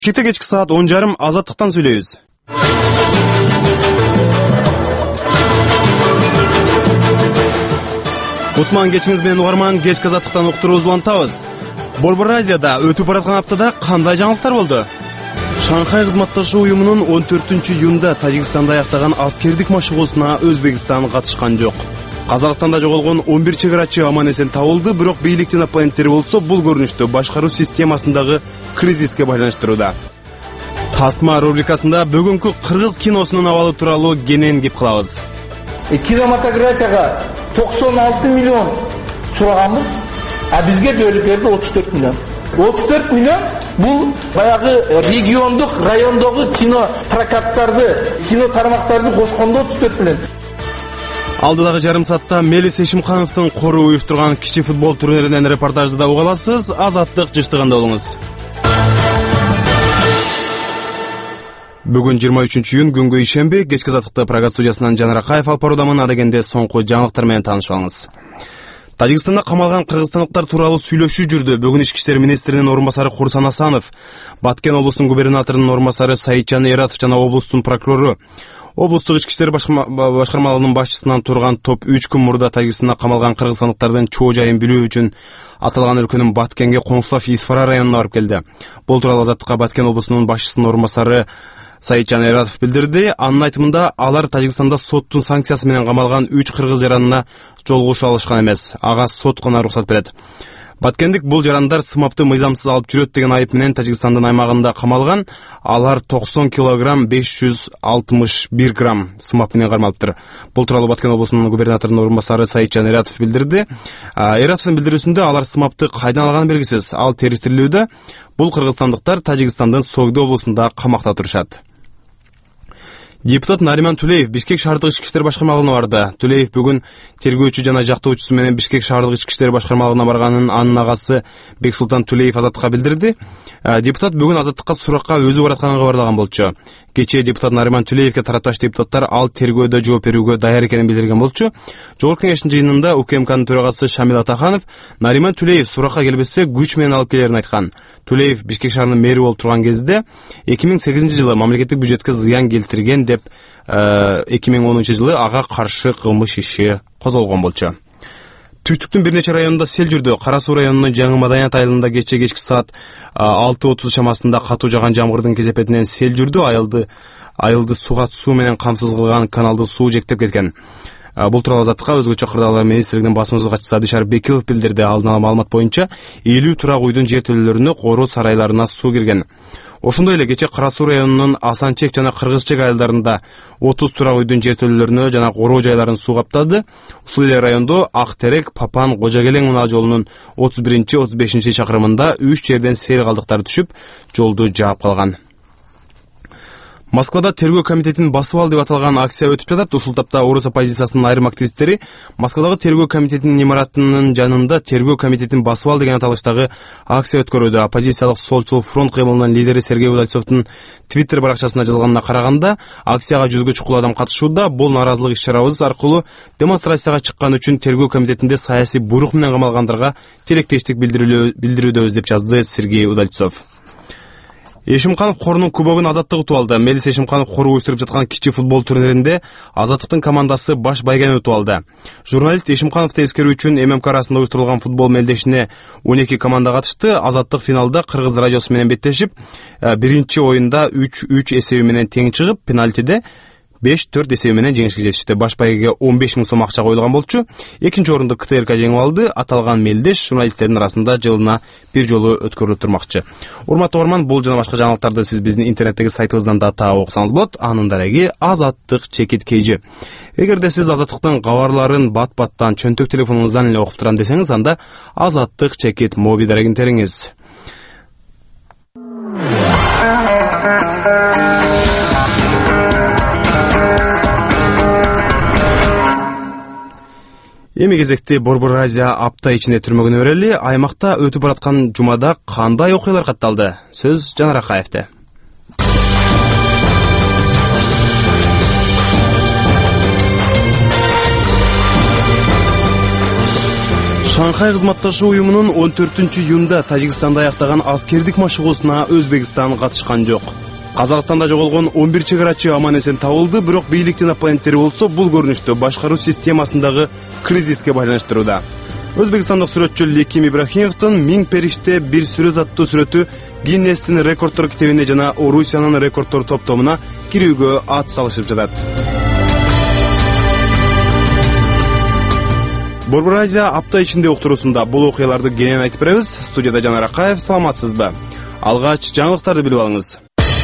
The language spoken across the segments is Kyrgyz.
Кете кечки саат 10:30 Азаттыктан сүйлөйбүз. Утман кечиңиз менен угарман, кечки Азаттыктан уктуруубузду улантабыз. Борбор Азияда өтүп бараткан аптада кандай жаңылыктар болду? Шанхай кызматташуу уюмунун 14-июнда Тажикстанда аяктаган аскердик машыгуусуна Өзбекстан катышкан жок. Казакстанда жоголгон 11 чегарачы аман-эсен табылды, бирок бийликтин оппоненттери болсо бул көрүнүштү башкаруу системасындагы кризиске байланыштырууда. Тасма рубрикасында бүгүнкү кыргыз киносунун абалы тууралуу кенен кеп кылабыз. Кинематографияга 96 миллион сураганбыз, а бизге бөлүп берди 34 миллион. 34 миллион бул баягы региондук, райондогу кино прокаттарды, кино тармактарды кошкондо 34 миллион. Алдыдагы жарым саатта Мелис Эшимкановдун кору уюштурган кичи футбол турниринен репортажды да уга аласыз. Азаттык жыштыгында болуңуз. Бүгүн 23-июн күнгө ишемби, кечки Азаттыкты Прага студиясынан Жанар Акаев алып баруудамын. Адегенде соңку жаңылыктар менен таанышып алыңыз. Тажикстанда камалган кыргызстандыктар тууралуу сүйлөшүү жүрдү. Бүгүн ички иштер министринин орун басары Курсан Асанов, Баткен облустунун губернаторунун орун басары Саитжан Эратов жана облустун прокурору, облустук ички иштер башкармалыгынын башчысынан турган топ 3 күн мурда Тажикстанда камалган кыргызстандыктардын чоо жайын билүү үчүн аталган өлкөнүн Баткенге коңшулаш Исфара районуна барып келди. Бул тууралуу Азаттыкка Баткен облусунун башчысынын орун басары Саитжан Эратов билдирди. Анын айтымында алар Тажикстанда соттун санкциясы менен камалган 3 кыргыз жаранына жолугушуу алышкан эмес. Ага сот гана уруксат берет. Баткендик бул жарандар сымапты мыйзамсыз алып жүрөт деген айып менен Тажикстандын аймагында камалган. Алар 90 килограмм 561 грамм сымап менен кармалыптыр. Бул тууралуу Баткен облусунун губернаторунун орун басары Саитжан Эратов билдирди. Эратовдун билдирүүсүндө алар сымапты кайдан алганы белгисиз. Ал териштирилүүдө. Бул кыргызстандыктар Тажикстандын Согды облусунда камакта турушат. Депутат Нариман Тулеев Бишкек шаардык ички иштер башкармалыгына барды. Тулеев бүгүн тергөөчү жана жактоочусу менен Бишкек шаардык ички иштер башкармалыгына барганын анын агасы Бексултан Тулеев Азаттыкка билдирди. Депутат бүгүн Азаттыкка суракка өзү баратканын кабарлаган болчу. Кечээ депутат Нариман Тулеевке тарапташ депутаттар ал тергөөдө жооп берүүгө даяр экенин билдирген болчу. Жогорку кеңештин жыйынында УКМКнын төрагасы Шамил Атаханов Нариман Тулеев суракка келбесе күч менен алып келерин айткан. Тулеев Бишкек шаарынын мэри болуп турган кезде 2008-жылы мамлекеттик бюджетке зыян келтирген деп 2010-жылы ага каршы кылмыш иши козголгон болчу. Түштүктүн бир нече районунда сел жүрдү. Кара Суу районунун Жаңы Маданият айылында кечки саат 6:30 чамасында катуу жаган жамгырдын кезепетинен сел жүрдү. Айылды суу менен камсыз кылган каналды суу жектеп кеткен. Бул тууралуу Азаттыкка өзгөчө кырдаалар министрлигинин басмасыз катчысы Адишар Бекилов билдирди. Алдын ала маалымат боюнча 50 турак уйдун жертөлөлөрүнө короо сарайларына суу кирген. Ошондой эле кече Кара Суу районунун Асанчек жана Кыргызчек айылдарында 30 турак уйдун жертөлөлөрүнө жана короо жайларын суу каптады. Ушул эле райондо Ак Терек, Папан, Кожокелең унаа жолунун 31-35 чакырымында 3 жерден сел калдыктары түшүп, жолду жаап калган. Москвада тергөө комитетин басып ал деп аталган акция өтүп жатат. Ушул тапта орус оппозициясынын айрым активисттери Москвадагы тергөө комитетинин имаратынын жанында тергөө комитетин басып ал деген аталыштагы акция өткөрүүдө. Оппозициялык Солчул фронт кыймылынын лидери Сергей Удальцовдун Твиттер баракчасына жазылганына караганда, акцияга 100гө чукул адам катышууда. Бул нааразылык иш-чарабыз аркылуу демонстрацияга чыккан үчүн тергөө комитетинде саясий бурук менен камалгандарга тилектештик билдирүүдөбүз деп жазды Сергей Удальцов. Эшимканов корунун кубогун Азаттык утуп алды. Мелис Эшимканов кору уюштуруп жаткан кичи футбол турниринде Азаттыктын командасы баш байгени утуп алды. Журналист Эшимкановду эскерүү үчүн ММК арасында уюштурулган футбол мелдешине 12 команда катышты. Азаттык финалда Кыргыз радиосу менен беттешип, биринчи оюнда 3-3 эсеби менен тең чыгып, пенальтиде 5-4 эсеби менен жеңишке жетишти. Баш байгеге 15 000 сом акча коюлган болчу. Экинчи орунду КТРК жеңип алды. Аталган мелдеш журналисттердин арасында жылына бир жолу өткөрүлүп турмакчы. Урматтуу угарман, бул жана башка жаңылыктарды сиз биздин интернеттеги сайтыбыздан да таап окусаңыз болот. Анын дареги Азаттык чекит кейжи. Эгерде сиз Азаттыктын кабарларын бат-баттан чөнтөк телефонуңуздан эле окуп турам десеңиз, анда Азаттык чекит моби дарегин териңиз. Эми кезекти Борбор Азия апта ичинде түрмөгүнө берели. Аймакта өтүп бараткан жумада кандай окуялар катталды? Сөз Жанар Акаевде. Шанхай кызматташуу уюмунун 14-июнда Тажикстанда аяктаган аскердик машыгуусуна Өзбекстан катышкан жок. Казакстанда жоголгон 11 чегарачы аман-эсен табылды, бирок бийликтин оппоненттери болсо бул көрүнүштү башкаруу системасындагы кризиске байланыштырууда. Өзбекстандык сүрөтчү Леким Ибрахимовдун «Миң периште бир сүрөт» аттуу сүрөтү Гиннестин рекордтор китебине жана Орусиянын рекордтор топтомуна кирүүгө ат салышып жатат. Борбор Азия апта ичинде уктуруусунда бул окуяларды кенен айтып беребиз. Студияда Жанар Акаев, саламатсызбы? Алгач жаңылыктарды билип алыңыз.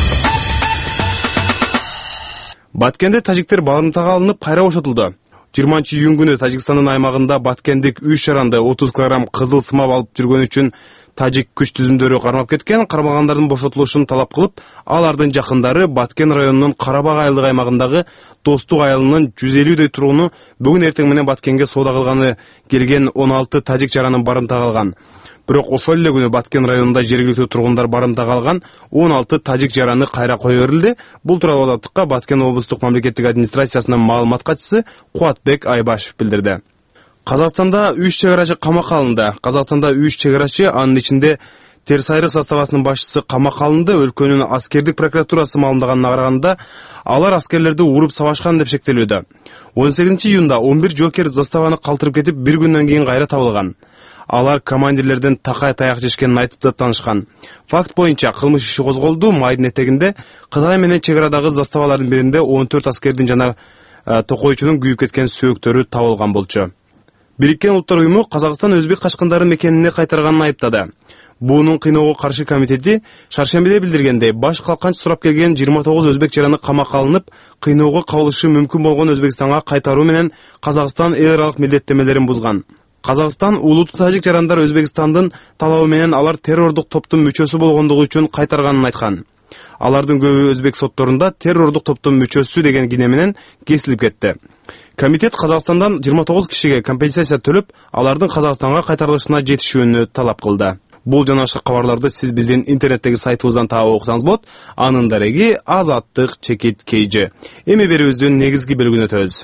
Баткенде тажиктер барымтага алынып кайра бошотулду. 20-июнь күнү Тажикстандын аймагында Баткендик 3 жаранды 30 кг кызыл сымап алып жүргөн үчүн тажик күч түзүмдөрү кармап кеткен. Кармалгандардын бошотулушун талап кылып, алардын жакындары Баткен районунун Карабак айылдык аймагындагы Достук айылынын 150дөй тургуну бүгүн эртең менен Баткенге соода кылганы келген 16 тажик жаранын барымтага алган. Бирок ошол эле күнү Баткен районунда жергиликтүү тургундар барымтага алган 16 тажик жараны кайра кое берилди. Бул тууралуу Азаттыкка Баткен облустук мамлекеттик администрациясынын маалымат катчысы Кубатбек Айбашев билдирди. Казакстанда 3 чегарачы камакка алынды. Казакстанда 3 чегарачы, анын ичинде Терс айрык заставасынын башчысы камакка алынды. Өлкөнүн аскердик прокуратурасы маалымдаганына караганда, алар аскерлерди уруп сабашкан деп шектелүүдө. 18-июнда 11 жокер заставаны калтырып кетип, бир күндөн кийин кайра табылган. Алар командирлерден такай таяк жешкенин айтып да таанышкан. Факт боюнча кылмыш иши козголду. Майдын этегинде Кытай менен чек арадагы заставалардын биринде 14 аскердин жана токойчунун күйүп кеткен сөөктөрү табылган болчу. Бириккен Улуттар уюму Казакстан өзбек качкындары мекенине кайтарганын айыптады. Буунун кыйноого каршы комитети шаршембиде билдиргендей, баш калканч сурап келген 29 өзбек жараны камакка алынып, кыйноого кабылышы мүмкүн болгон Өзбекстанга кайтаруу менен Казакстан эл аралык милдеттемелерин бузган. Казакстан улуттуу тажик жарандар Өзбекстандын талабы менен алар террордук топтун мүчөсү болгондугу үчүн кайтарганын айткан. Алардын көбү өзбек сотторунда террордук топтун мүчөсү деген кине менен кесилип кетти. Комитет Казакстандан 29 кишиге компенсация төлөп, алардын Казакстанга кайтарылышына жетишүүнү талап кылды. Бул жана башка кабарларды сиз биздин интернеттеги сайтыбыздан таап окусаңыз болот. Анын дареги Азаттык Чекит KG. Эми берүүбүздүн негизги бөлүгүнө өтөбүз.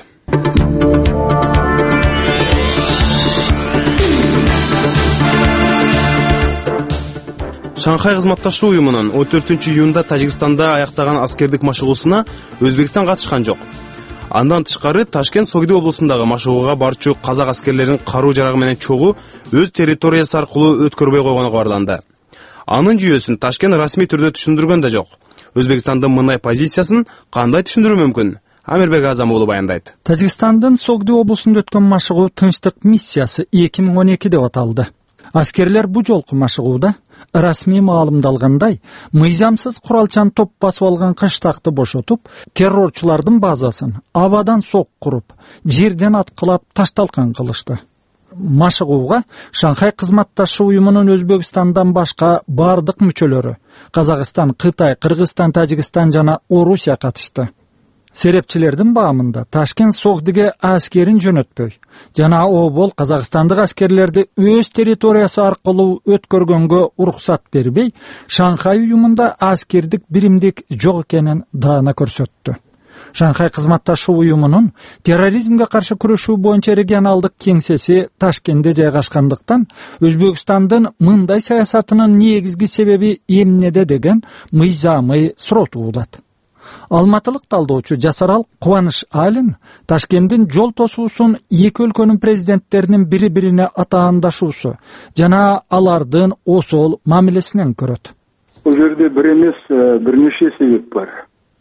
Шанхай кызматташуу уюмунун 14-июнда Тажикстанда аяктаган аскердик машыгуусуна Өзбекстан катышкан жок. Андан тышкары Ташкент Согди облусундагы машыгууга барчу казак аскерлерин каруу жарагы менен чогуу өз территориясы аркылуу өткөрбөй койгону кабарланды. Анын жүйөсүн Ташкент расмий түрдө түшүндүргөн да жок. Өзбекстандын мындай позициясын кандай түшүндүрүү мүмкүн? Амирбек Азам уулу баяндайт. Тажикстандын Согди облусунда өткөн машыгуу Тынчтык миссиясы 2012 деп аталды. Аскерлер бу жолку машыгууда расмий маалымдалгандай, мыйзамсыз куралчан топ басып алган кыштакты бошотуп, террорчулардын базасын абадан сок куруп, жерден аткылап ташталкан кылышты. Машыгууга Шанхай кызматташуу уюмунун Өзбекстандан башка бардык мүчөлөрү Казакстан, Кытай, Кыргызстан, Тажикстан жана Орусия катышты. Серепчилердин баамында Ташкент Согдиге аскерин жөнөтпөй жана обол казакстандык аскерлерди өз территориясы аркылуу өткөргөнгө уруксат бербей, Шанхай уюмунда аскердик биримдик жок экенин даана көрсөттү. Шанхай кызматташуу уюмунун терроризмге каршы күрөшүү боюнча регионалдык кеңсеси Ташкентте жайгашкандыктан, Өзбекстандын мындай саясатынын негизги себеби эмнеде деген мыйзамый суротуулат. Алматылык талдоочу Жасарал Кубаныш Алин Ташкенттин жол тосуусун эки өлкөнүн президенттеринин бири-бирине атаандашуусу жана алардын осол мамилесинен көрөт. Бул жерде бир эмес, бир нече себеп бар.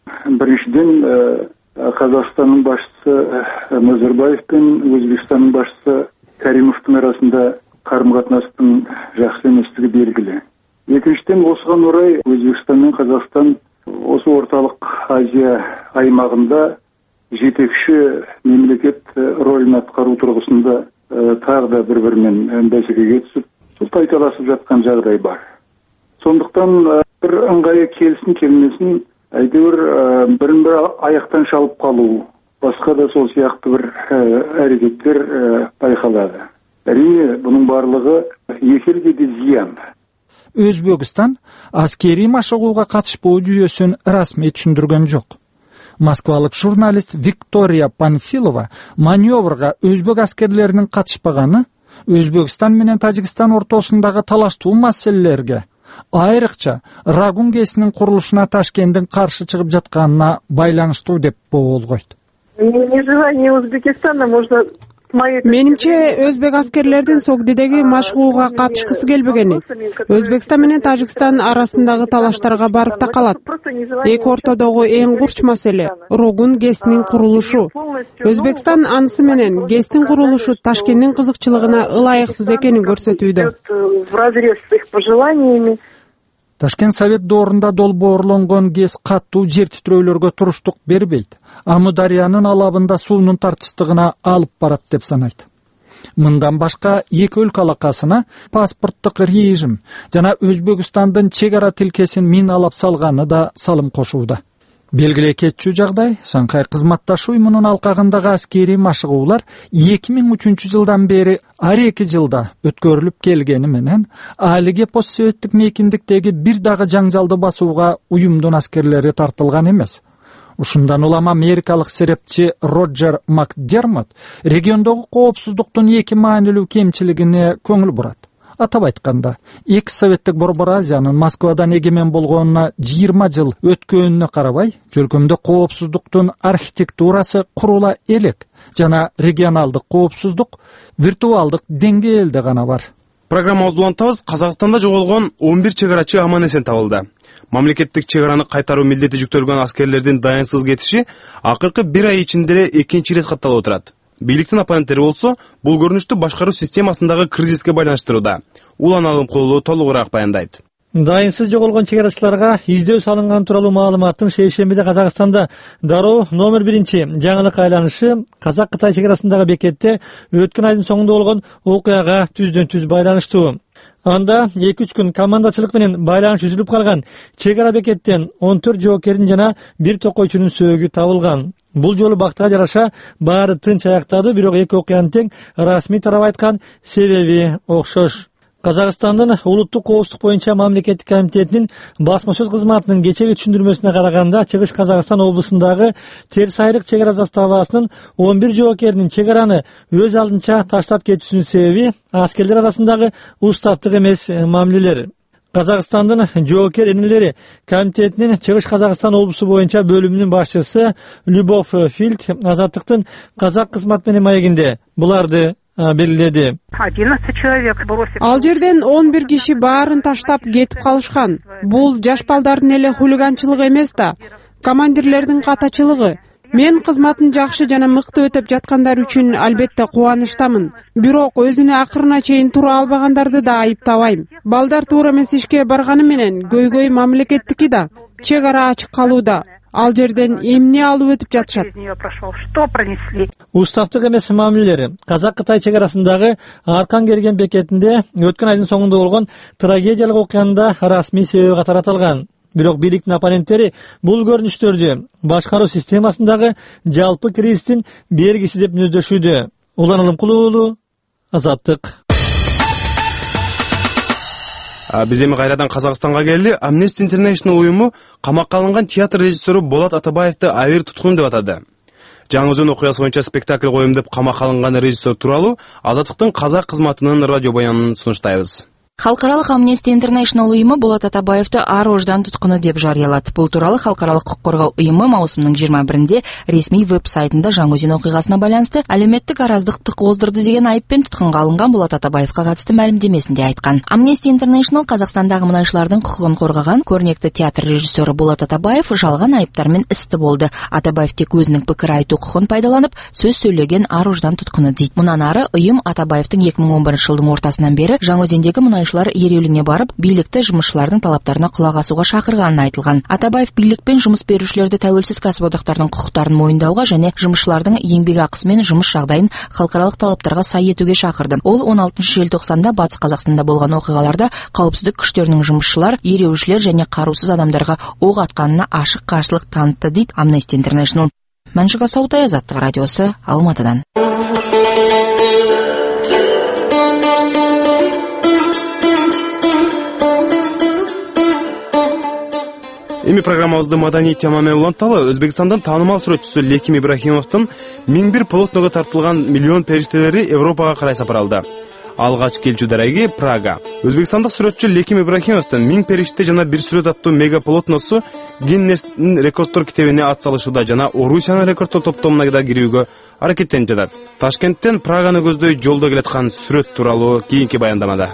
Биринчиден, Казакстандын башчысы Назарбаев менен Өзбекстандын башчысы Каримовдун арасында карым-катнаштын жакшы эместиги белгилүү. Экинчиден, осуга орай Өзбекстан менен Казакстан осы орталық Азия аймағында жетекші мемлекет ролін атқару тұрғысында тағы да бір-бірімен бәсекеге түсіп, тайталасып жатқан жағдай бар. Сондықтан бір ыңғайы келсін келмесін, әйтеуір бірін-бір аяқтан шалып қалу, басқа да сол сияқты бір әрекеттер байқалады. Әрине, бұның барлығы екі елге де зиян. Өзбекстан аскери машыгууга катышпоо жүйөсүн расмий түшүндүргөн жок. Москвалык журналист Виктория Панфилова маневрга өзбек аскерлеринин катышпаганы Өзбекстан менен Тажикстан ортосундагы талаштуу маселелерге, айрыкча Рагун КЭСинин курулушуна Ташкенттин каршы чыгып жатканына байланыштуу деп боолгойт. Нежелание Узбекистана можно... Менимче, өзбек аскерлердин Согдидеги машыгууга катышкысы келбегени. Өзбекстан менен Тажикстан арасындагы талаштарга барып такалат. Эки ортодогу эң курч маселе Рогун КЭСинин курулушу. Өзбекстан анысы менен КЭСтин курулушу Ташкенттин кызыкчылыгына ылайыксыз экенин көрсөтүүдө. Ташкент Совет доорунда долбоорлонгон КЭС каттуу жер титирөөлөргө туруштук бербейт. Амудариянын алабында суунун тартычтыгына алып барат деп санайт. Мындан башка эки өлкө алакасына паспорттук режим жана Өзбекстандын чек ара тилкесин миналап салганы да салым кошууда. Белгилей кетчү жагдай, Шанхай кызматташуу уюмунун алкагындагы аскерий машыгуулар 2003 жылдан бери ар 2 жылда өткөрүлүп келгени менен, алиге постсоветтик мейкиндиктеги бир дагы жаңжалды басууга уюмдун аскерлери тартылган эмес. Ушундан улам америкалык серепчи Роджер Макдермот региондогу коопсуздуктун эки маанилүү кемчилигине көңүл бурат. Атап айтканда, экс советтик Борбор Азиянын Москвадан эгемен болгонуна 20 жыл өткөнүнө карабай, жөлкөмдө коопсуздуктун архитектурасы курула элек жана регионалдык коопсуздук виртуалдык деңгээлде гана бар. Программабызды улантабыз. Казакстанда жоголгон 11 чек арачы аман эсен табылды. Мамлекеттик чек араны кайтаруу милдети жүктөлгөн аскерлердин дайынсыз кетиши акыркы 1 ай ичинде экинчи ирет катталып отурат. Бийликтин оппоненттери болсо, бул көрүнүштү башкаруу системасындагы кризиске байланыштырууда. Улан Алымкулуу толугураак баяндайт. Дайынсыз жоголгон чек арачыларга издөө салынган тууралуу маалыматтын шейшембиде Казакстанда дароо номер 1 жаңылык айланышы Казак-Кытай чек арасындагы бекетте өткөн айдын соңунда болгон окуяга түздөн-түз байланыштуу. Анда 2-3 күн командачылык менен байланыш үзүлүп калган чек ара бекеттен 14 жоокердин жана 1 токойчунун сөөгү табылган. Бул жолу бактыга жараша баары тынч аяктады, бирок эки окуянын тең расмий тарап айткан себеби окшош. Казакстандын улуттук коопсуздук боюнча мамлекеттик комитетинин басма сөз кызматынын кечеги түшүндүрмөсүнө караганда, Чыгыш Казакстан облусундагы Терс Айрык чек ара заставасынын 11 жоокеринин чек араны өз алдынча таштап кетүүсүнүн себеби аскерлер арасындагы устаттык эмес мамилелер. Казакстандын жоокер энелери комитетинин Чыгыш Казакстан облусу боюнча бөлүмүнүн башчысы Любовь Фильд Азаттыктын казак кызмат менен маегинде буларды белгиледи. Ал жерден 11 киши баарын таштап кетип калышкан. Бул жаш балдардын эле хулиганчылыгы эмес да, командирлердин катачылыгы. Мен кызматын жакшы жана мыкты өтөп жаткандар үчүн албетте кубанычтамын. Бирок өзүнө акырына чейин тура албагандарды да айыптабайм. Балдар туура эмес ишке барганы менен көйгөй мамлекеттики да, чек ара ачык калууда. Ал жерден эмне алып өтүп жатышат? Устаттык эмес мамилелер Казак-Кытай чек арасындагы Аркан келген бекетинде өткөн айдын соңунда болгон трагедиялык окуянда расмий себеби катары аталган. Бирок бийликтин оппоненттери бул көрүнүштөрдү башкаруу системасындагы жалпы кризистин бергиси деп мүнөздөшүүдө. Улан Алымкулуу, Азаттык. Биз эми кайрадан Казакстанга келели. Amnesty International уюму камакка алынган театр режиссеру Болот Атабаевди авир туткун деп атады. Жаңы Өзөн окуясы боюнча спектакль коем деп камакка алынган режиссер тууралуу Азаттыктын казак кызматынын радио баянын сунуштайбыз. Халыкаралык Amnesty International уюму Болот Атабаевди ар ождан туткуну деп жарыялады. Бул тууралуу Халыкаралык укук коргоо уюму маусымдын 21-нде ресмий веб-сайтында Жаңы Өзөн окуйгасына байланыштуу әлеуметтик араздыктык оздурду деген айыппен туткунга алынган Болот Атабаевга катысты маалимдемесинде айткан. Amnesty International Казакстандагы мунайчылардын кукугун коргогон көрнөктүү театр режиссеру Болот Атабаев жалган айыптар менен исти болду. Атабаев тек өзүнүн пикир айтуу кукугун пайдаланып, сөз сөйлөгөн ар ождан туткуну дейт. Мундан ары уюм Атабаевдин 2011-жылдын ортасынан бери Жаңы Өзөндөгү мунайчылар эриөлүңө барып, бийликти жумушчулардын талаптарына кулак асууга шакырганын айтылган. Атабаев бийликпен жумуш берүүчүлөрдү тәуелсиз кәсиподактардын кукуктарын моюндауга жана жумушчулардын эмгек акысы менен жумуш жагдайын халыкаралык талаптарга сай этүүгө шакырды. Ол 16-желтоқсанда Батыс Казакстанда болгон окуяларда каапсыздык күчтөрүнүн жумушчулар, эриөлүүчүлөр жана каруусуз адамдарга ок атканына ашык каршылык танытты дейт Amnesty International. Манжыга Саутай, Азаттык радиосу, Алматыдан. Эми программабызды маданий тема менен уланталы. Өзбекстандын таанымал сүрөтчүсү Леким Ибрахимовдун 1001 полотного тартылган миллион периштелери Европага карай сапар алды. алгач келчү дареги Прага. Өзбекстандык сүрөтчү Леким Ибрахимовдун «Миң периште жана бир сүрөт» аттуу мегаполотносу Гиннестин рекордтор китебине ат салышууда жана Орусиянын рекордтор топтомуна да кирүүгө аракеттенип жатат. Ташкенттен Праганы көздөй жолдо келаткан сүрөт тууралуу кийинки баяндамада.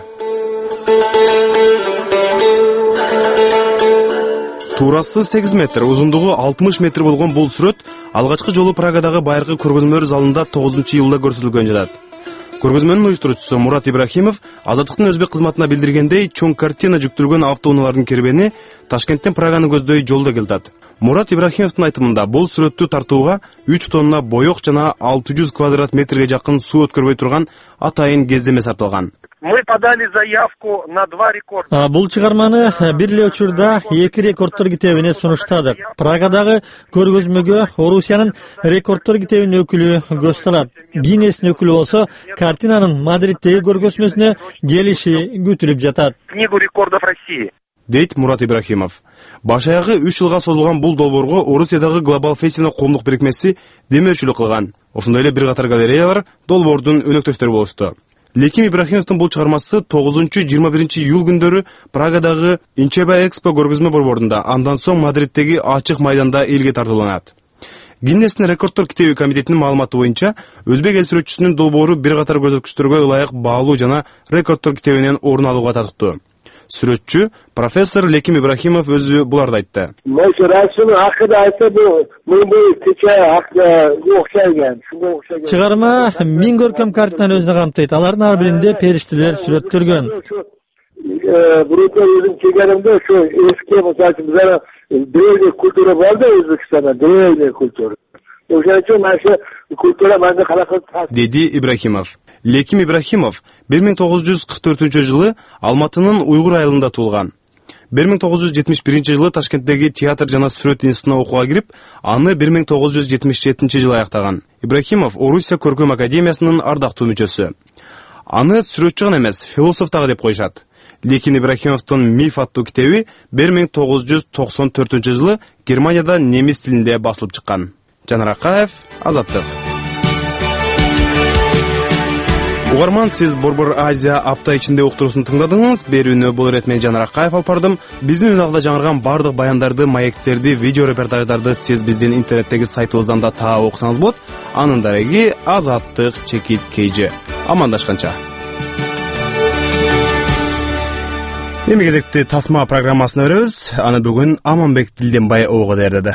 Туурасы 8 метр, узундугу 60 метр болгон бул сүрөт алгачкы жолу Прагадагы байыркы көргөзмөлөр залында 9-июлда көрсөтүлгөн жатат. Көргөзмөнүн уюштуруучусу Мурат Ибрахимов Азаттыктын өзбек кызматына билдиргендей, чоң картина жүктөлгөн автоунаалардын кербени Ташкенттен Праганы көздөй жолдо келатат. Мурат Ибрахимовдун айтымында бул сүрөттү тартууга 3 тонна боек жана 600 квадрат метрге жакын суу өткөрбөй турган атайын кездеме сатылган. Мы подали заявку на 2 рекорда. Бул чыгарманы бир эле учурда 2 рекордтор китебине сунуштадык. Прагадагы көргөзмөгө Орусиянын рекордтор китебинин өкүлү көз салат. Гиннестин өкүлү болсо картинанын Мадриттеги көргөзмөсүнө келиши күтүлүп жатат. Книгу рекордов России. Дейт Мурат Ибрахимов. Баш аягы 3 жылга созулган бул долбоорго Орусиядагы Global Fashion коомдук бирикмеси демөөрчүлүк кылган. Ошондой эле бир катар галереялар долбоордун өнөктөштөрү болушту. Леким Ибрахимовдун бул чыгармасы 9-21 июль күндөрү Прагадагы Инчеба Экспо көргөзмө борборунда, андан соң Мадриттеги ачык майданда элге тартууланат. Гиннестин рекордтор китеби комитетинин маалыматы боюнча, өзбек эл сүрөтчүсүнүн долбоору бир катар көрсөткүчтөргө ылайык баалуу жана рекордтор китебинен орун алууга татыктуу. Сүрөтчү профессор Леким Ибрахимов өзү буларды айтты. Чыгарма 1000 көркөм картинаны өзүнө камтыйт. Алардын ар биринде периштелер сүрөттөлгөн. Buraya özüm çekerimde şu eski mesela bizlere Drevli kültürü var da Özbekistan'da Drevli kültürü. O yüzden çok her kültüre bence kalaklık. Dedi İbrahimov. Леким Ибрахимов 1944-жылы Алматынын Уйгур айылында туулган. 1971-жылы Ташкенттеги театр жана сүрөт институтуна окууга кирип, аны 1977-жылы аяктаган. Ибрахимов Орусия көркөм академиясынын ардактуу мүчөсү. Аны сүрөтчү гана эмес, философ дагы деп коюшат. Лекин Ибрахимовдун «Миф» аттуу китеби 1994-жылы Германияда немис тилинде басылып чыккан. Жанар Акаев, Азаттык. Угарман, сиз Борбор Азия апта ичинде уктуруусун тыңдадыңыз. Берүүнү бул ирет мен Жанар Акаев алып бардым. Биздин үналда жаңырган бардык баяндарды, маектерди, видео репортаждарды сиз биздин интернеттеги сайтыбыздан да таап окусаңыз болот. Анын дареги azattik.kg. Амандашканча. Эми кезекти тасма программасына беребиз. Аны бүгүн Аманбек Дилденбай ого даярдады.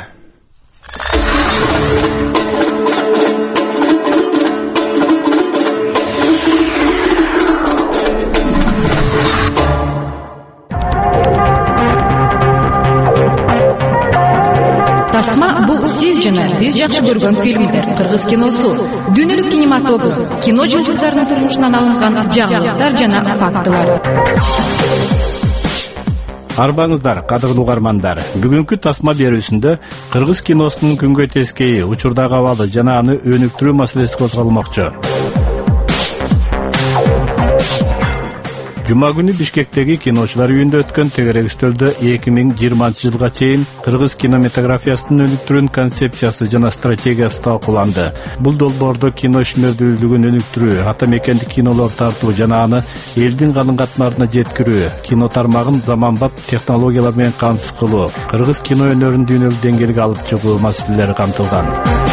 Тасма бул сиз жана биз жакшы көргөн фильмдер, кыргыз киносу, дүйнөлүк кинематограф, кино жылдыздарынын турмушунан алынган жаңылыктар жана фактылар. Арбаңыздар, кадырлуу угармандар. Бүгүнкү тасма берүүсүндө кыргыз киносунун күнгө тескейи, учурдагы абалы жана аны өнүктүрүү маселеси козголмокчу. Жума күнү Бишкектеги киночулар үйүндө өткөн тегерек үстөлдө 2020-жылга чейин кыргыз кинематографиясынын өнүктүрүүнүн концепциясы жана стратегиясы талкууланды. Бул долбоордо кино ишмердүүлүгүн өнүктүрүү, ата мекендик кинолор тартуу жана аны элдин калың катмарына жеткирүү, кино тармагын заманбап технологиялар менен камсыз кылуу, кыргыз кино өнөрүн дүйнөлүк деңгээлге алып чыгуу маселелери камтылган.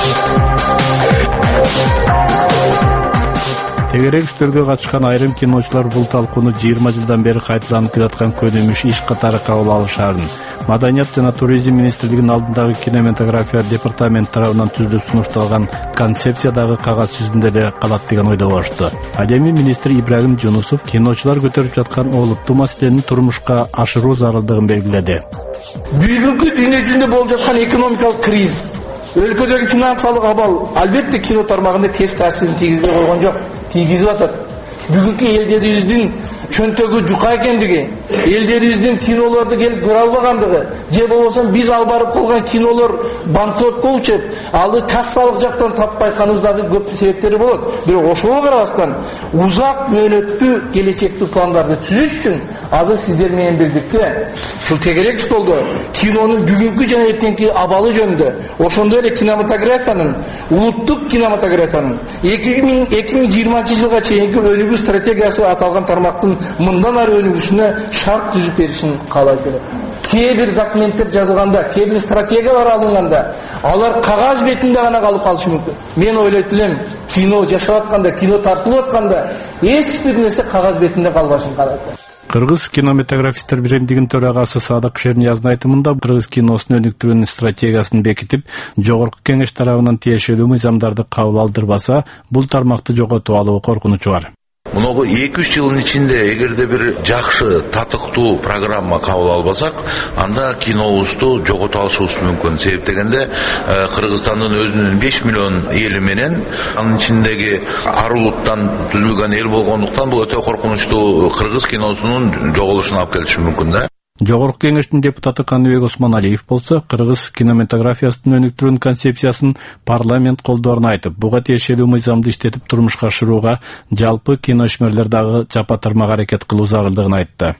Тегерек үстөлгө катышкан айрым киночулар бул талкууну 20 жылдан бери кайталанып келаткан көнүмүш иш катары кабыл алышарын, Маданият жана туризм министрлигинин алдындагы кинематография департамент тарабынан түзүлүп сунушталган концепциядагы кагаз жүзүндө эле калат деген ойдо болушту. Ал эми министр Ибрагим Жунусов киночулар көтөрүп жаткан олуттуу маселени турмушка ашыруу зарылдыгын белгиледи. Бүгүнкү дүйнө жүзүндө болуп жаткан экономикалык кризис, өлкөдөгү финансылык абал албетте кино тармагында терс таасирин тийгизбей койгон жок, тийгизип атат. Бүгүнкү элдерибиздин чөнтөгү жука экендиги, элдерибиздин кинолорду келип көрө албагандыгы, же болбосо биз алып барып койгон кинолор банкротко учуп, алы кассалык жактан таппай калганыбыздагы көп себептери болот. Бирок ошого карабастан узак мөөнөттүү келечектүү пландарды түзүш үчүн азыр сиздер менен бирдикте ушул тегерек столдо кинонун бүгүнкү жана эртеңки абалы жөнүндө, ошондой эле кинематографиянын, улуттук кинематографиянын 2020 жылга чейинки өнүгүү стратегиясы аталган тармактын мындан ары өнүгүшүнө шарт түзүп беришин каалайт элем. Кээ бир документтер жазылганда, кээ бир стратегиялар алынганда, алар кагаз бетинде гана калып калышы мүмкүн. Мен ойлойт элем, кино жашап атканда, кино тартылып атканда эч бир нерсе кагаз бетинде калбашын каалайт. Кыргыз кинематографисттер биримдигинин төрагасы Садык Шернияздын айтымында кыргыз киносун өнүктүрүүнүн стратегиясын бекитип, жогорку кеңеш тарабынан тиешелүү мыйзамдарды кабыл алдырбаса, бул тармакты жоготуп алуу коркунучу бар. Мыногу 2-3 жылдын ичинде эгерде бир жакшы, татыктуу программа кабыл албасак, анда кинобузду жогото алышыбыз мүмкүн. Себеп дегенде, Кыргызстандын өзүнүн 5 миллион эли менен, анын ичиндеги ар улуттан түзүлгөн эл болгондуктан бул өтө коркунучтуу кыргыз киносунун жоголушуна алып келиши мүмкүн да. Жогорку кеңештин депутаты Каныбек Осмоналиев болсо, кыргыз кинематографиясын өнүктүрүүнүн концепциясын парламент колдоорун айтып, буга тиешелүү мыйзамды иштетип турмушка ашырууга жалпы кино ишмерлер дагы жапа тармак аракет кылуу зарылдыгын айтты.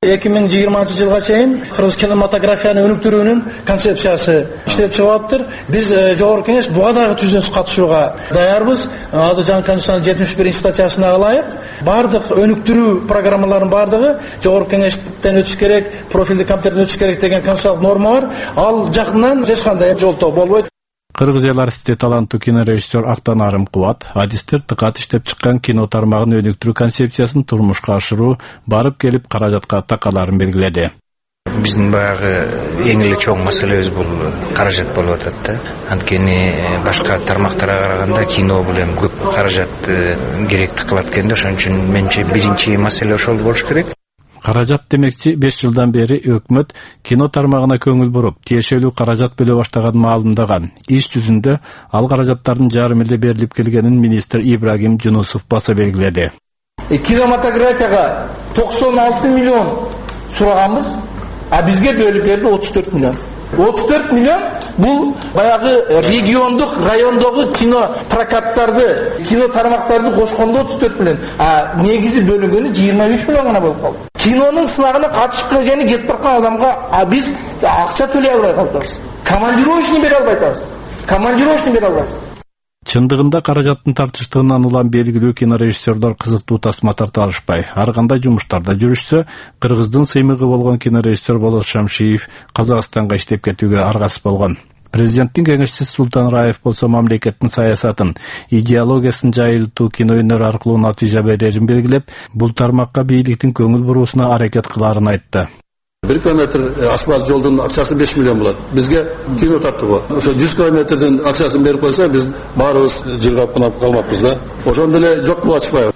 2020 жылга чейин кыргыз кинематографияны өнүктүрүүнүн концепциясы иштеп чыгыптыр. Биз жогорку кеңеш буга дагы түзүүсүн катышууга даярбыз. Азыр жаңы конституциянын 71 статьясына ылайык бардык өнүктүрүү программаларынын бардыгы жогорку кеңештен өтүш керек, профилдик комитеттен өтүш керек деген конституциялык норма бар. Ал жакынан эч кандай жолтоо болбойт. Кыргыз эл арасында таланттуу кинорежиссер Актан Арым Кубат адистер тыкат иштеп чыккан кино тармагын өнүктүрүү концепциясын турмушка ашыруу барып келип каражатка такаларын белгиледи. Биздин баягы эң эле чоң маселебиз бул каражат болуп атат да. Анткени башка тармактарга караганда кино бул эми көп каражат керектик кылат экен да. Ошон үчүн менимче биринчи маселе ошол болуш керек. Каражат демекчи 5 жылдан бери өкмөт кино тармагына көңүл буруп, тиешелүү каражат бөлө баштаганын маалымдаган. Иш жүзүндө ал каражаттардын жарым эле берилип келгенин министр Ибрагим Жунусов баса белгиледи. Кинематографияга 96 миллион сураганбыз, а бизге бөлүп берди 34 миллион. 34 миллион бул баягы региондук, райондогу кино прокаттарды, кино тармактарды кошкондо 34 миллион. А негизи бөлүнгөнү 25 миллион гана болуп калды. Кинонун сынагына катышып келгени кетип баркан адамга биз акча төлөй албай калдыбыз. Командировочный бере албайбыз. Чындыгында каражаттын тартыштыгынан улам белгилүү кинорежиссерлор кызыктуу тасма тарта алышпай, ар кандай жумуштарда жүрүшсө, Кыргыздын сыймыгы болгон кинорежиссер Болот Шамшиев Казакстанга иштеп кетүүгө аргасыз болгон. Президенттин кеңешчиси Султан Раев болсо мамлекеттин саясатын, идеологиясын жайылтуу кино өнөр аркылуу натыйжа берерин белгилеп, бул тармакка бийликтин көңүл буруусуна аракет кыларын айтты. 1 километр асфальт жолдун акчасы 5 миллион болот. Бизге кино тартууга. Ошо 100 километрдин акчасын берип койсо, биз баарыбыз жыргап калмакпыз да. Ошондо эле жок болуп атышпайбы.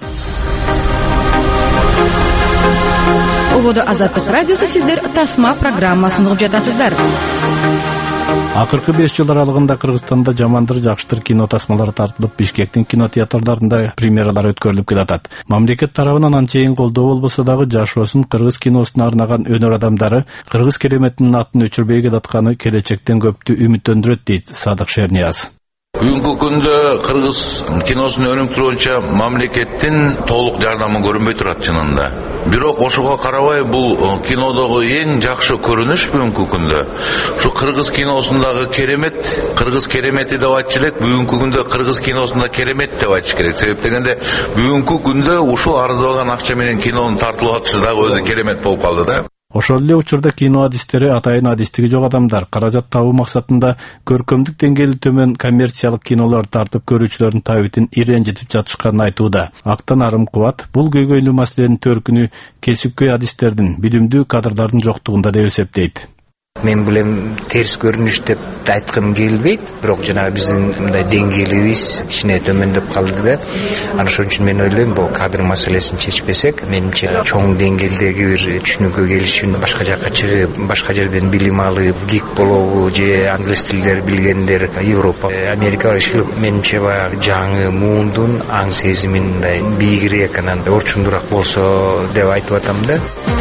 Убоду Азаттык радиосу сиздер тасма программасын угуп жатасыздар. Акыркы 5 жыл аралыгында Кыргызстанда жамандыр жакшытыр кино тасмалары тартылып, Бишкектин кинотеатрдарында премьералар өткөрүлүп келатат. Мамлекет тарабынан анчейин колдоо болбосо дагы жашоосун кыргыз киносуна арнаган өнөр адамдары кыргыз кереметинин атын өчүрбөй келатканы келечектен көптү үмүттөндүрөт дейт Садык Шернияз. Бүгүнкү күндө кыргыз киносун өнүктүрүү боюнча мамлекеттин толук жардамы көрүнбөй турат чынында. Бирок ошого карабай бул кинодогу эң жакшы көрүнүш бүгүнкү күндө ушу кыргыз киносундагы керемет, кыргыз керемети деп айтыш элек, бүгүнкү күндө кыргыз киносунда керемет деп айтыш керек. Себеп дегенде бүгүнкү күндө ушул арзыбаган акча менен кинонун тартылып атышы дагы өзү керемет болуп калды да. Ошол эле учурда кино адистери атайын адистиги жок адамдар каражат табуу максатында көркөмдүк деңгээли төмөн коммерциялык кинолор тартып көрүүчүлөрдүн табитин иренжитип жатышканын айтууда. Актан Арым Кубат бул көйгөйлүү маселенин төркүнү кесипкөй адистердин, билимдүү кадрдардын жоктугунда деп эсептейт. Мен билем терс көрүнүш деп айткым келбейт, бирок жанагы биздин мындай деңгээлибиз кичине төмөндөп калды да. Ана ошон үчүн мен ойлойм, бул кадр маселесин чечпесек, менимче чоң деңгээлдеги бир түшүнүккө келиш үчүн башка жакка чыгып, башка жерден билим алып, гик болобу же англис тилдер билгендер Европа, Америкага чыгып, менимче баягы жаңы муундун аң сезимин мындай бийигирээк, анан орчундураак болсо деп айтып атам да.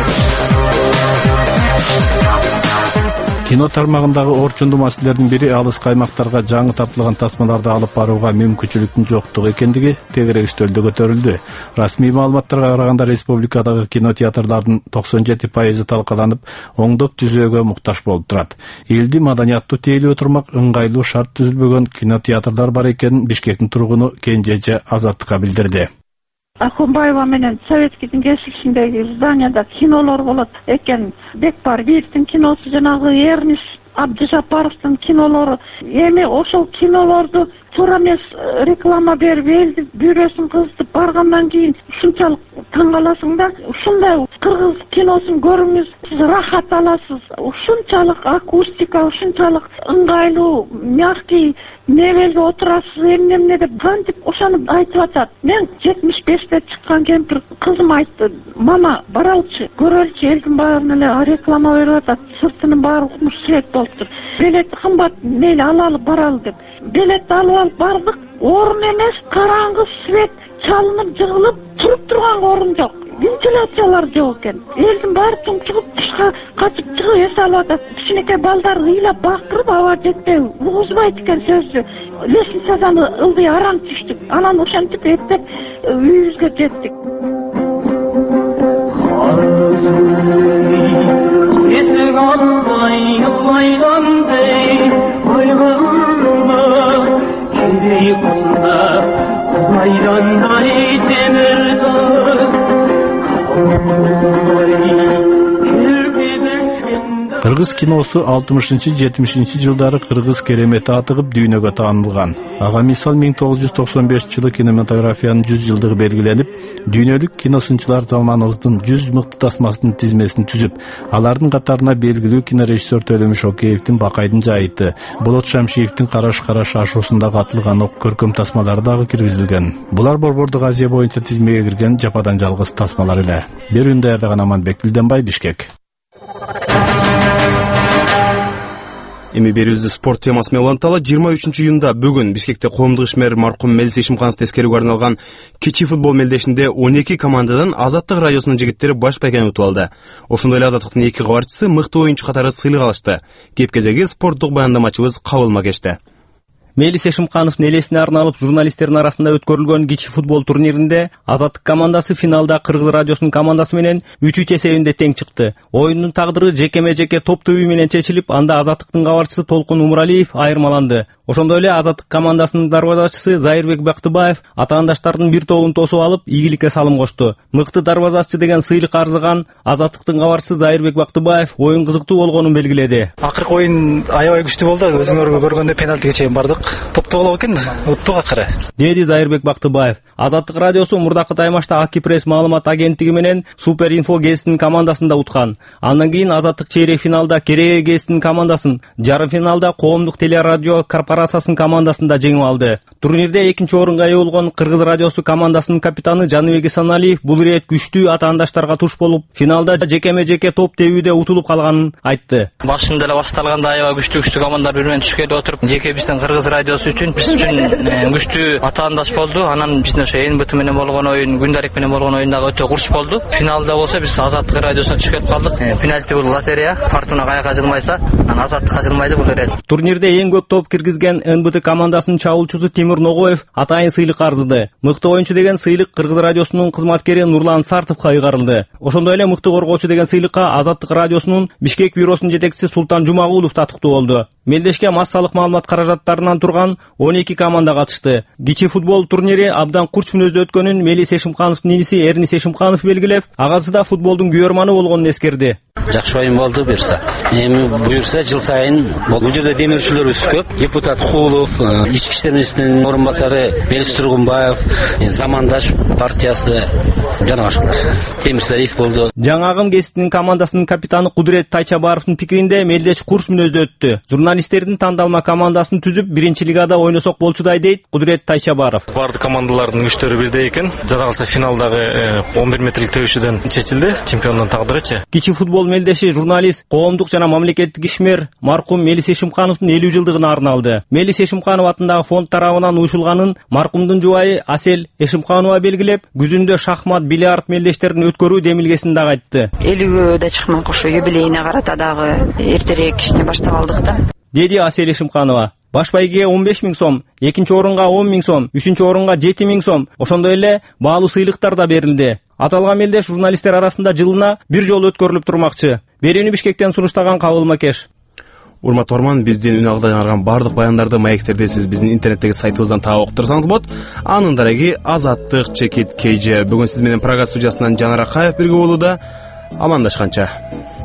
Кино тармагындагы орчундуу маселелердин бири алыскы аймактарга жаңы тартылган тасмаларды алып барууга мүмкүнчүлүктүн жоктугу экендиги тегерек үстөлдө көтөрүлдү. Расмий маалыматтарга караганда республикадагы кинотеатрлардын 97% талкаланып, оңдоп түзөөгө муктаж болуп турат. Элди маданияттуу тейлөө турмак ыңгайлуу шарт түзүлбөгөн кинотеатрлар бар экенин Бишкектин тургуну Кенжеже Азаттыкка билдирди. Ахунбаева менен Советскийдин кесилишиндеги зданияда кинолор болот экен. Бекбарбиевдин киносу, жанагы Эрнис Абдыжапаровдун кинолору. Эми ошол кинолорду туура эмес реклама берип, элди бүйрөсүн кызытып баргандан кийин ушунчалык таң каласың да. Ушундай кыргыз киносун көрүңүз, сиз рахат аласыз. Ушунчалык акустика, ушунчалык ыңгайлуу, мягкий небелге отурасыз, эмне деп кантип ошону айтып атат. Мен 75те чыккан кемпир кызым айтты: "Мама, баралчы, көрөлчү, элдин баарына эле реклама берип атат, сыртынын баары кумуш свет болуптур. Билет кымбат, мейли алалы баралы" деп. Билетти алып бардык. Орун эмес, караңгы, свет чалынып жыгылып, туруп турганга орун жок. Вентиляциялар жок экен. Элдин баары туңчугуп тышка качып чыгып эс алып атат. Кичинекей балдар ыйлап бакырып, аба жетпей угузбайт экен сөзү. Лестницадан ылдый арам түштүк. Анан ошентип эптеп үйүбүзгө жеттик. Кыргыз киносу 60-70 кыргыз керемети атыгып дүйнөгө таанылган. Ага мисал 1995-жылы кинематографиянын 100 жылдыгы белгиленип, дүйнөлүк киносунчулар заманыбыздын 100 мыкты тасмасынын тизмесин түзүп, алардын катарына белгилүү кинорежиссер Төлөмүш Шокеевдин Бакайдын жайыты, Болот Шамшиевдин Караш ашуусунда катылган көркөм тасмалары дагы киргизилген. Булар Борбордук Азия боюнча тизмеге кирген жападан жалгыз тасмалар эле. Берүүнү даярдаган Аманбек Билденбай, Бишкек. Эми берүүбүздү спорт темасы менен уланталы. 23-июнда бүгүн Бишкекте коомдук ишмер маркум Мелис Эшимкановду эскерүүгө арналган кичи футбол мелдешинде 12 командадан Азаттык радиосунун жигиттери баш байкени утуп алды. Ошондой эле Азаттыктын 2 кабарчысы мыкты оюнчу катары сыйлык алышты. Кепкезеги спорттук баяндамачыбыз Кабыл Макеште. Мелис Эшимкановдун элесине арналып журналисттердин арасында өткөрүлгөн кичи футбол турниринде Азаттык командасы финалда Кыргыз радиосунун командасы менен 3-3 эсебинде тең чыкты. Оюндун тагдыры жекеме-жеке топ тебүү менен чечилип, анда Азаттыктын кабарчысы Толкун Умуралиев айырмаланды. Ошондой эле Азаттык командасынын дарбазачысы Зайырбек Бактыбаев атаандаштардын бир тобун тосуп алып, ийгиликке салым кошту. Мыкты дарбазачы деген сыйлык арзыган Азаттыктын кабарчысы Зайырбек Бактыбаев оюн кызыктуу болгонун белгиледи. Акыркы оюн аябай күчтүү болду. Өзүңөр көргөндөй пенальтиге чейин бардык. Топту болот экен, уттук акыры. Деди Зайырбек Бактыбаев. Азаттык радиосу мурдакы таймашта Аки пресс маалымат агенттиги менен Супер Инфо гезитинин командасында уткан. Андан кийин Азаттык чейрек финалда Кереге гезитинин командасын, жарым финалда Коомдук телерадио корпорациясынын командасында жеңип алды. Турнирде экинчи орунга ээ болгон Кыргыз радиосу командасынын капитаны Жаныбек Исаналиев бул ирет күчтүү атаандаштарга туш болуп, финалда жекеме-жеке топ тебүүдө утулуп калганын айтты. Башында эле башталганда аябай күчтүү командалар бири менен түшкөлө отуруп, жеке биздин Кыргыз радиосу үчүн күчтүү атаандаш болду. Анан биздин ошо ЭНБТ менен болгон оюн, Күндарек менен болгон оюн дагы өтө курч болду. Финалда болсо биз Азаттык радиосуна түшүп калдык. Пенальти бул лотерея, фортуна каяка жылмайса, анан Азаттыкка жылмайды бул ирет. Турнирде эң көп топ киргизген НБТ командасынын чабуулчусу Тимур Ногоев атайын сыйлык арзыды. Мыкты оюнчу деген сыйлык Кыргыз радиосунун кызматкери Нурлан Сартовго ыйгарылды. Ошондой эле мыкты коргоочу деген сыйлыкка Азаттык радиосунун Бишкек бюросунун жетекчиси Султан Жумагулов татыктуу болду. Мелдешке массалык маалымат каражаттарынан турган 12 команда катышты. Кичи футбол турнири абдан курч мүнөздө өткөнүн Мелис Эшимкановдун иниси Эрнис Эшимканов белгилеп, агасы да футболдун күйөрманы болгонун эскерди. Жакшы оюн болду буюрса. Эми буюрса жыл сайын бул жерде демирчилерибиз көп. Депутат Куулов, ички иштер министринин орун басары Мелис Тургунбаев, Замандаш партиясы жана башкалар. Темирсариев болду. Жаңагым кесиптин командасынын капитаны Кудурет Тайчабаровдун пикиринде мелдеш курс мүнөздө өттү. Журналисттердин тандалма командасын түзүп, биринчи лигада ойносок болчудай дейт Кудурет Тайчабаров. Бардык командалардын күчтөрү бирдей экен. Жада калса финалдагы 11 метрлик тебишүүдөн чечилди. Чемпиондун тагдырычы. Кичи футбол мелдеши журналист, коомдук жана мамлекеттик ишмер маркум Мелис Эшимкановдун 50 жылдыгына арналды. Мелис Эшимканов атындагы фонд тарабынан уюшулганын маркумдун жубайы Асел Эшимканова белгилеп, күзүндө шахмат, бильярд мелдештерин өткөрүү демилгесин дагы айтты. 50 да чыкмак ошо юбилейине карата дагы эртерээк кичине баштап алдык да. Деди Асел Эшимканова. Баш байгеге 15 000 сом, экинчи орунга 10 000 сом, үчүнчү орунга 7 000 сом, ошондой эле баалуу сыйлыктар да берилди. Аталган мелдеш журналисттер арасында жылына бир жолу өткөрүлүп турмакчы. Берүүнү Бишкектен сунуштаган Кабыл Макеш. Урматтуу угарман, биздин үн алгыдан жарган бардык баяндарды, маектерди сиз биздин интернеттеги сайтыбыздан таап окуп турсаңыз болот. Анын дареги Азаттык Чекит KG. Бүгүн сиз менен Прага студиясынан Жанар Акаев бирге болууда. Амандашканча.